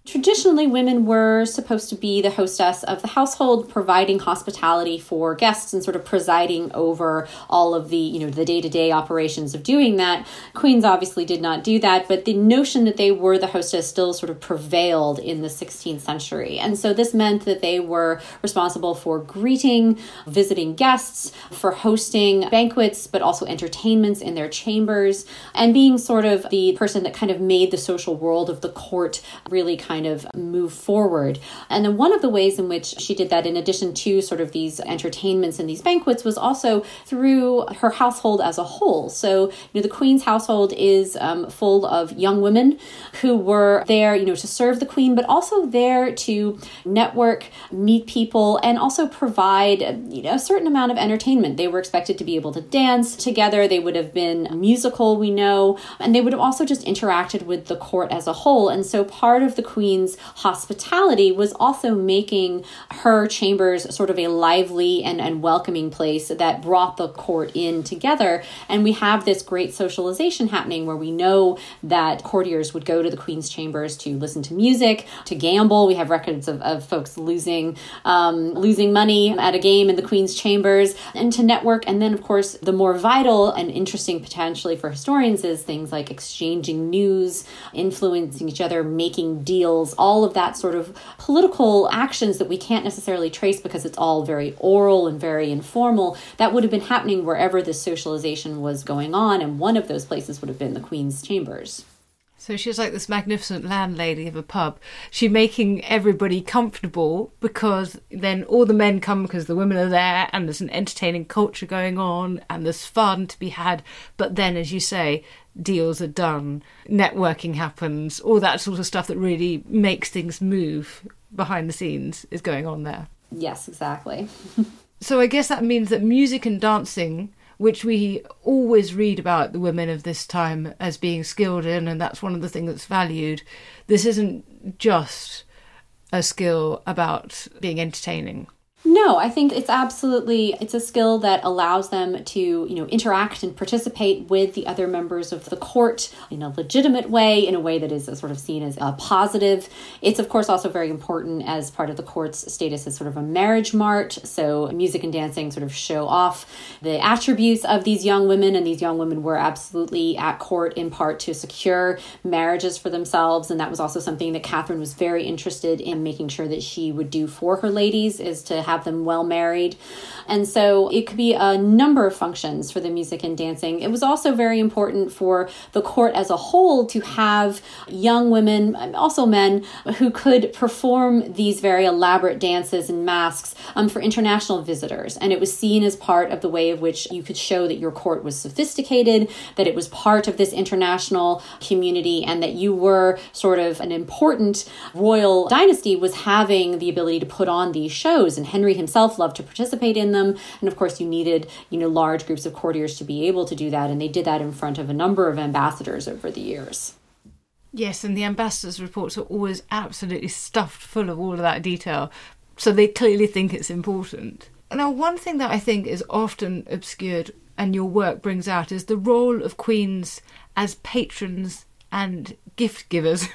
Traditionally, women were supposed to be the hostess of the household, providing hospitality for guests and sort of presiding over all of the, you know, the day-to-day operations of doing that. Queens obviously did not do that, but the notion that they were the hostess still sort of prevailed in the sixteenth century. And so this meant that they were responsible for greeting, visiting guests, for hosting banquets, but also entertainments in their chambers, and being sort of the person that kind of made the social world of the court really kind of move forward. And then one of the ways in which she did that, in addition to sort of these entertainments and these banquets, was also through her household as a whole. So, you know, the Queen's household is um, full of young women who were there, you know, to serve the Queen, but also there to network, meet people, and also provide, you know, a certain amount of entertainment. They were expected to be able to dance together. They would have been musical, we know, and they would have also just interacted with the court as a whole. And so part of the Queen's hospitality was also making her chambers sort of a lively and, and welcoming place that brought the court in together. And we have this great socialization happening where we know that courtiers would go to the Queen's chambers to listen to music, to gamble. We have records of, of folks losing um, losing money at a game in the Queen's chambers, and to network. And then, of course, the more vital and interesting potentially for historians is things like exchanging news, influencing each other, making deals, all of that sort of political actions that we can't necessarily trace because it's all very oral and very informal. That would have been happening wherever this socialization was going on, and one of those places would have been the Queen's chambers. So she's like this magnificent landlady of a pub. She's making everybody comfortable because then all the men come because the women are there and there's an entertaining culture going on and there's fun to be had. But then, as you say, deals are done, networking happens, all that sort of stuff that really makes things move behind the scenes is going on there. Yes, exactly. So I guess that means that music and dancing, which we always read about the women of this time as being skilled in, and that's one of the things that's valued, this isn't just a skill about being entertaining. No, I think it's absolutely, it's a skill that allows them to, you know, interact and participate with the other members of the court in a legitimate way, in a way that is sort of seen as a positive. It's, of course, also very important as part of the court's status as sort of a marriage mart. So music and dancing sort of show off the attributes of these young women, and these young women were absolutely at court in part to secure marriages for themselves. And that was also something that Catherine was very interested in making sure that she would do for her ladies, is to have them well married. And so it could be a number of functions for the music and dancing. It was also very important for the court as a whole to have young women, also men, who could perform these very elaborate dances and masks um, for international visitors. And it was seen as part of the way of which you could show that your court was sophisticated, that it was part of this international community, and that you were sort of an important royal dynasty, was having the ability to put on these shows. And Henry himself loved to participate in them. And of course, you needed, you know, large groups of courtiers to be able to do that. And they did that in front of a number of ambassadors over the years. Yes, and the ambassadors' reports are always absolutely stuffed full of all of that detail. So they clearly think it's important. Now, one thing that I think is often obscured and your work brings out is the role of queens as patrons and gift givers.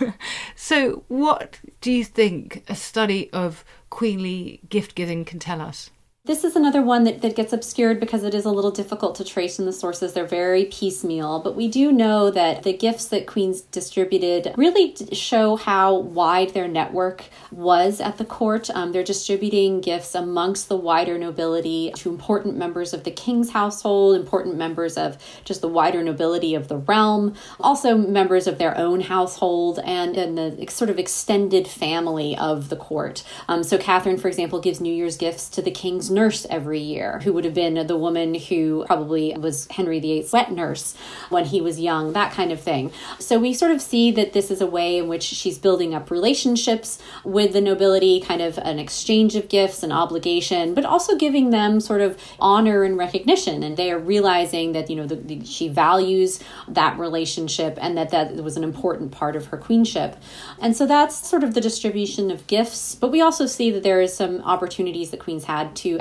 So what do you think a study of queenly gift giving can tell us? This is another one that, that gets obscured because it is a little difficult to trace in the sources. They're very piecemeal, but we do know that the gifts that queens distributed really show how wide their network was at the court. Um, they're distributing gifts amongst the wider nobility to important members of the king's household, important members of just the wider nobility of the realm, also members of their own household, and, and the sort of extended family of the court. Um, so Catherine, for example, gives New Year's gifts to the king's nurse every year, who would have been the woman who probably was Henry the eighth's wet nurse when he was young, that kind of thing. So we sort of see that this is a way in which she's building up relationships with the nobility, kind of an exchange of gifts and obligation, but also giving them sort of honor and recognition. And they are realizing that, you know, the, the, she values that relationship and that that was an important part of her queenship. And so that's sort of the distribution of gifts. But we also see that there is some opportunities that queens had to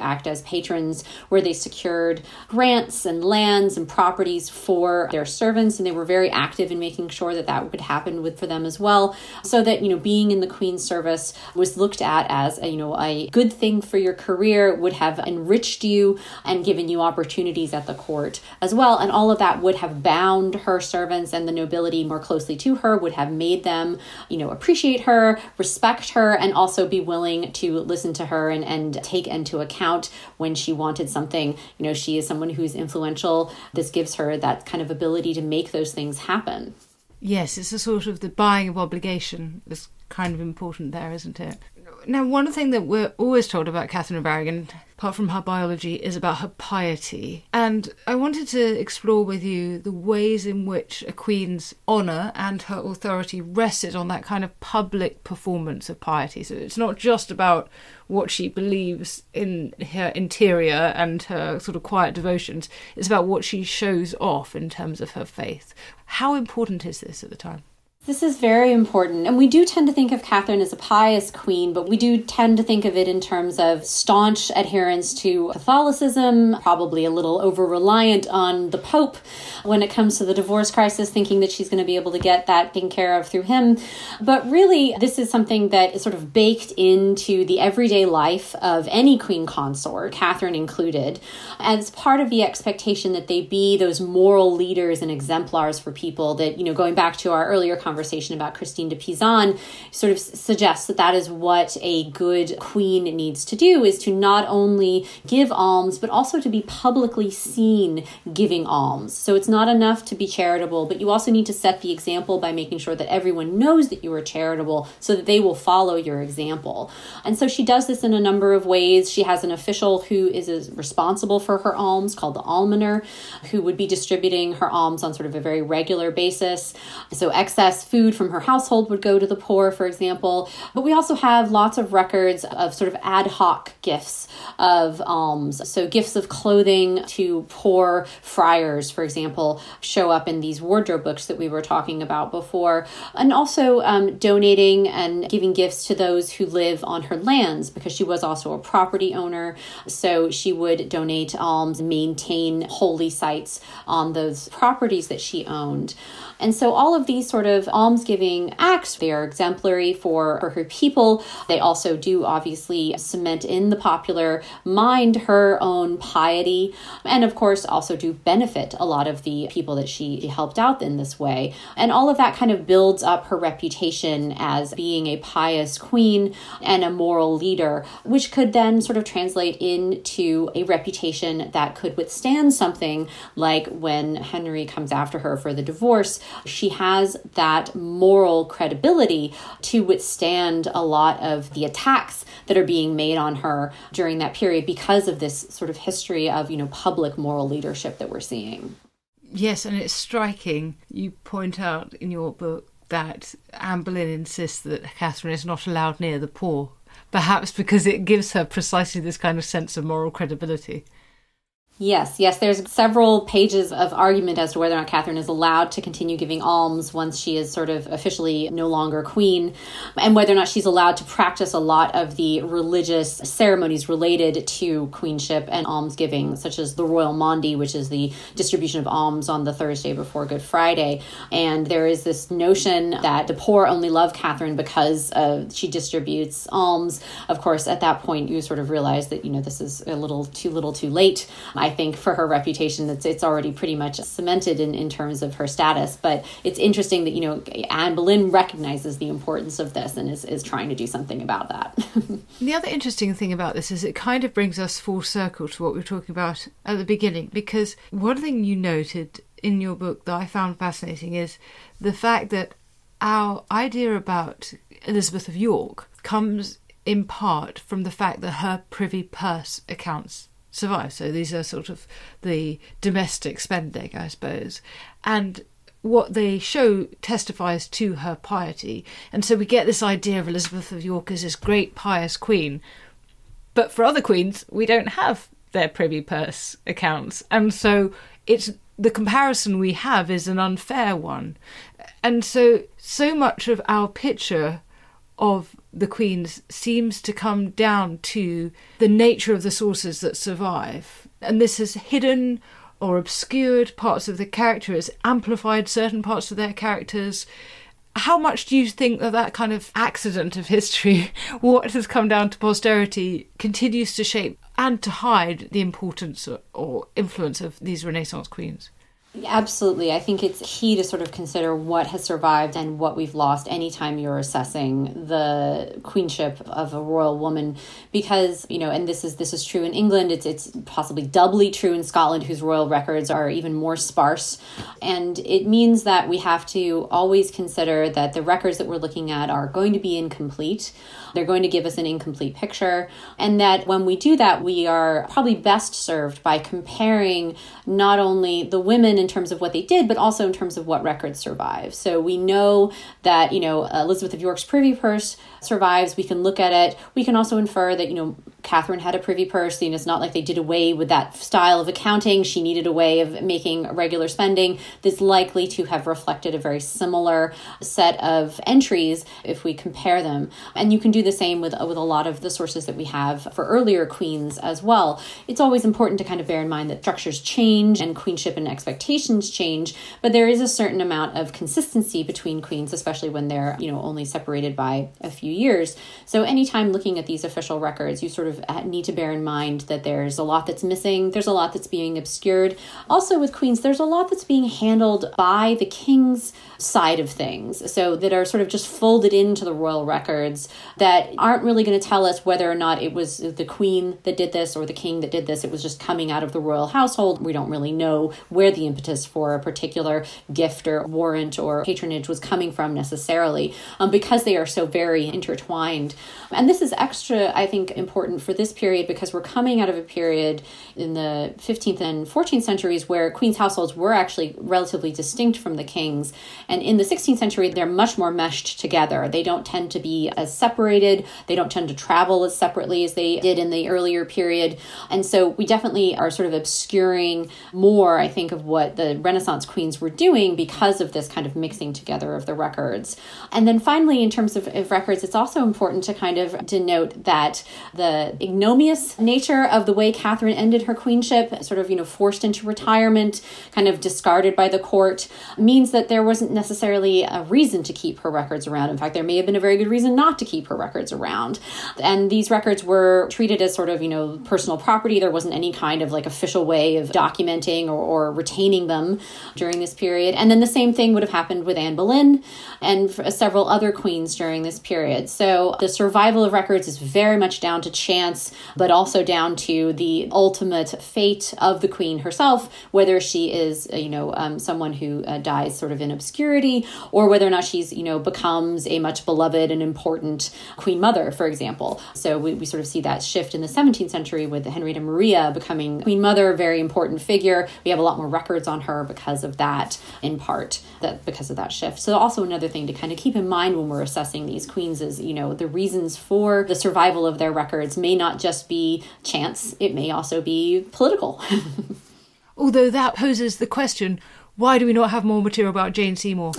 act as patrons, where they secured grants and lands and properties for their servants, and they were very active in making sure that that would happen with for them as well, so that, you know, being in the Queen's service was looked at as a, you know, a good thing for your career, would have enriched you and given you opportunities at the court as well. And all of that would have bound her servants and the nobility more closely to her, would have made them, you know, appreciate her, respect her, and also be willing to listen to her and, and take into account when she wanted something. You know, she is someone who's influential. This gives her that kind of ability to make those things happen. Yes, it's a sort of the buying of obligation that's kind of important there, isn't it? Now, one thing that we're always told about Catherine of Aragon, apart from her biology, is about her piety. And I wanted to explore with you the ways in which a queen's honour and her authority rested on that kind of public performance of piety. So it's not just about what she believes in her interior and her sort of quiet devotions. It's about what she shows off in terms of her faith. How important is this at the time? This is very important. And we do tend to think of Catherine as a pious queen, but we do tend to think of it in terms of staunch adherence to Catholicism, probably a little over-reliant on the Pope when it comes to the divorce crisis, thinking that she's going to be able to get that taken care of through him. But really, this is something that is sort of baked into the everyday life of any queen consort, Catherine included, as part of the expectation that they be those moral leaders and exemplars for people that, you know, going back to our earlier conversation, conversation about Christine de Pizan sort of suggests that that is what a good queen needs to do, is to not only give alms, but also to be publicly seen giving alms. So it's not enough to be charitable, but you also need to set the example by making sure that everyone knows that you are charitable so that they will follow your example. And so she does this in a number of ways. She has an official who is responsible for her alms called the almoner, who would be distributing her alms on sort of a very regular basis. So excess food from her household would go to the poor, for example. But we also have lots of records of sort of ad hoc gifts of alms. So gifts of clothing to poor friars, for example, show up in these wardrobe books that we were talking about before. And also um, donating and giving gifts to those who live on her lands, because she was also a property owner. So she would donate alms, maintain holy sites on those properties that she owned. And so all of these sort of almsgiving acts, they are exemplary for, for her people. They also do obviously cement in the popular mind her own piety, and of course also do benefit a lot of the people that she helped out in this way. And all of that kind of builds up her reputation as being a pious queen and a moral leader, which could then sort of translate into a reputation that could withstand something like when Henry comes after her for the divorce. She has that moral credibility to withstand a lot of the attacks that are being made on her during that period because of this sort of history of, you know, public moral leadership that we're seeing. Yes, and it's striking. You point out in your book that Anne Boleyn insists that Catherine is not allowed near the poor, perhaps because it gives her precisely this kind of sense of moral credibility. Yes, yes. There's several pages of argument as to whether or not Catherine is allowed to continue giving alms once she is sort of officially no longer queen, and whether or not she's allowed to practice a lot of the religious ceremonies related to queenship and almsgiving, such as the Royal Maundy, which is the distribution of alms on the Thursday before Good Friday. And there is this notion that the poor only love Catherine because uh, she distributes alms. Of course, at that point, you sort of realize that, you know, this is a little too little too late. I think for her reputation, it's, it's already pretty much cemented in, in terms of her status. But it's interesting that, you know, Anne Boleyn recognizes the importance of this and is, is trying to do something about that. The other interesting thing about this is it kind of brings us full circle to what we were talking about at the beginning, because one thing you noted in your book that I found fascinating is the fact that our idea about Elizabeth of York comes in part from the fact that her privy purse accounts survive. So these are sort of the domestic spending, I suppose. And what they show testifies to her piety. And so we get this idea of Elizabeth of York as this great pious queen. But for other queens, we don't have their privy purse accounts. And so it's the comparison we have is an unfair one. And so, so much of our picture of the queens seems to come down to the nature of the sources that survive. And this has hidden or obscured parts of the character, has amplified certain parts of their characters. How much do you think that that kind of accident of history, what has come down to posterity, continues to shape and to hide the importance or influence of these Renaissance queens? Absolutely. I think it's key to sort of consider what has survived and what we've lost anytime you're assessing the queenship of a royal woman, because, you know, and this is this is true in England, it's it's possibly doubly true in Scotland, whose royal records are even more sparse. And it means that we have to always consider that the records that we're looking at are going to be incomplete. They're going to give us an incomplete picture. And that when we do that, we are probably best served by comparing not only the women in terms of what they did, but also in terms of what records survive. So we know that, you know, Elizabeth of York's privy purse survives. We can look at it. We can also infer that, you know, Catherine had a privy purse. You know, it's not like they did away with that style of accounting. She needed a way of making regular spending. This likely to have reflected a very similar set of entries if we compare them. And you can do the same with, with a lot of the sources that we have for earlier queens as well. It's always important to kind of bear in mind that structures change and queenship and expectations change, but there is a certain amount of consistency between queens, especially when they're, you know, only separated by a few years. So anytime looking at these official records, you sort of need to bear in mind that there's a lot that's missing. There's a lot that's being obscured. Also with queens, there's a lot that's being handled by the king's side of things. So that are sort of just folded into the royal records that aren't really going to tell us whether or not it was the queen that did this or the king that did this. It was just coming out of the royal household. We don't really know where the impetus for a particular gift or warrant or patronage was coming from necessarily, um, because they are so very intertwined. And this is extra, I think, important for this period because we're coming out of a period in the fifteenth and fourteenth centuries where queens' households were actually relatively distinct from the king's. And in the sixteenth century, they're much more meshed together. They don't tend to be as separated. They don't tend to travel as separately as they did in the earlier period. And so we definitely are sort of obscuring more, I think, of what the Renaissance queens were doing because of this kind of mixing together of the records. And then finally, in terms of, of records, it's also important to kind of denote that the ignominious nature of the way Catherine ended her queenship, sort of, you know, forced into retirement, kind of discarded by the court, means that there wasn't necessarily a reason to keep her records around. In fact, there may have been a very good reason not to keep her records around. And these records were treated as sort of, you know, personal property. There wasn't any kind of like official way of documenting or, or retaining them during this period. And then the same thing would have happened with Anne Boleyn and several other queens during this period. So the survival of records is very much down to chance, but also down to the ultimate fate of the queen herself, whether she is, you know, um, someone who uh, dies sort of in obscurity, or whether or not she's, you know, becomes a much beloved and important queen mother, for example. So we, we sort of see that shift in the seventeenth century with Henrietta Maria becoming queen mother, very important figure. We have a lot more records on her because of that, in part, that because of that shift. So also another thing to kind of keep in mind when we're assessing these queens is, you know, the reasons for the survival of their records may not just be chance, it may also be political. Although that poses the question, why do we not have more material about Jane Seymour?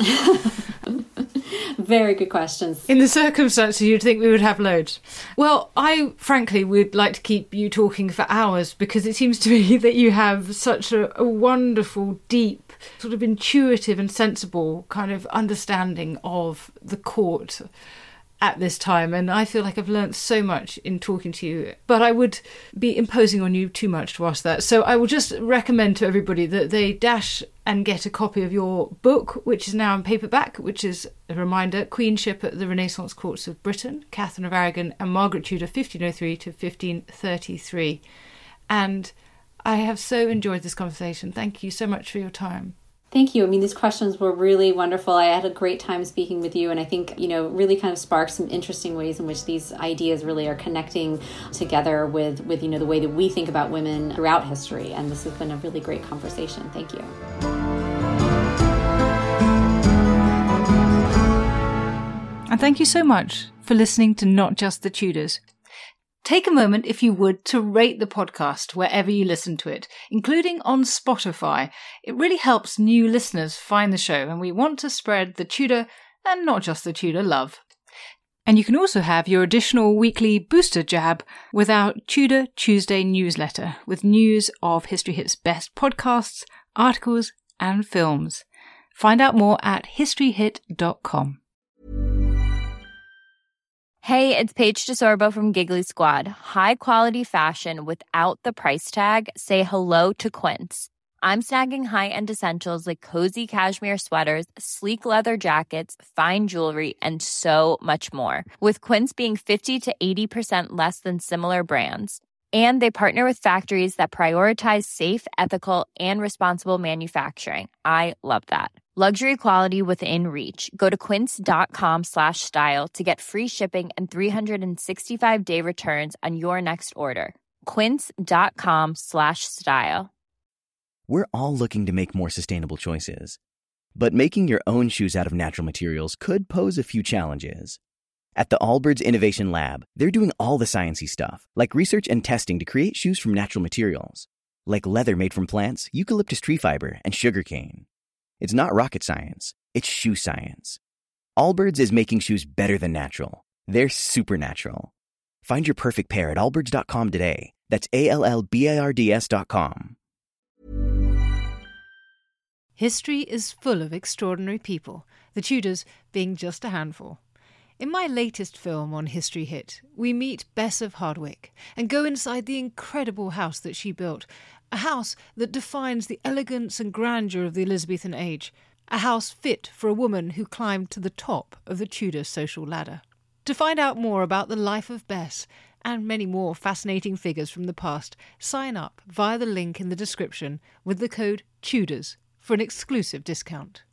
Very good questions. In the circumstances, you'd think we would have loads. Well, I frankly would like to keep you talking for hours because it seems to me that you have such a, a wonderful, deep, sort of intuitive and sensible kind of understanding of the court at this time, and I feel like I've learnt so much in talking to you, but I would be imposing on you too much to ask that. So I will just recommend to everybody that they dash and get a copy of your book, which is now in paperback, which is a reminder, Queenship at the Renaissance Courts of Britain, Catherine of Aragon and Margaret Tudor, fifteen oh three to fifteen thirty-three. And I have so enjoyed this conversation. Thank you so much for your time. Thank you. I mean, these questions were really wonderful. I had a great time speaking with you, and I think, you know, really kind of sparked some interesting ways in which these ideas really are connecting together with, with, you know, the way that we think about women throughout history. And this has been a really great conversation. Thank you. And thank you so much for listening to Not Just the Tudors. Take a moment, if you would, to rate the podcast wherever you listen to it, including on Spotify. It really helps new listeners find the show, and we want to spread the Tudor, and not just the Tudor, love. And you can also have your additional weekly booster jab with our Tudor Tuesday newsletter with news of History Hit's best podcasts, articles, and films. Find out more at history hit dot com. Hey, it's Paige DeSorbo from Giggly Squad. High quality fashion without the price tag. Say hello to Quince. I'm snagging high-end essentials like cozy cashmere sweaters, sleek leather jackets, fine jewelry, and so much more. With Quince being fifty to eighty percent less than similar brands. And they partner with factories that prioritize safe, ethical, and responsible manufacturing. I love that. Luxury quality within reach. Go to quince.com slash style to get free shipping and three sixty-five day returns on your next order. Quince.com slash style. We're all looking to make more sustainable choices. But making your own shoes out of natural materials could pose a few challenges. At the Allbirds Innovation Lab, they're doing all the sciencey stuff, like research and testing to create shoes from natural materials, like leather made from plants, eucalyptus tree fiber, and sugarcane. It's not rocket science, it's shoe science. Allbirds is making shoes better than natural. They're supernatural. Find your perfect pair at allbirds dot com today. That's A L L B A R D S dot com. History is full of extraordinary people, the Tudors being just a handful. In my latest film on History Hit, we meet Bess of Hardwick and go inside the incredible house that she built, a house that defines the elegance and grandeur of the Elizabethan age, a house fit for a woman who climbed to the top of the Tudor social ladder. To find out more about the life of Bess and many more fascinating figures from the past, sign up via the link in the description with the code TUDORS for an exclusive discount.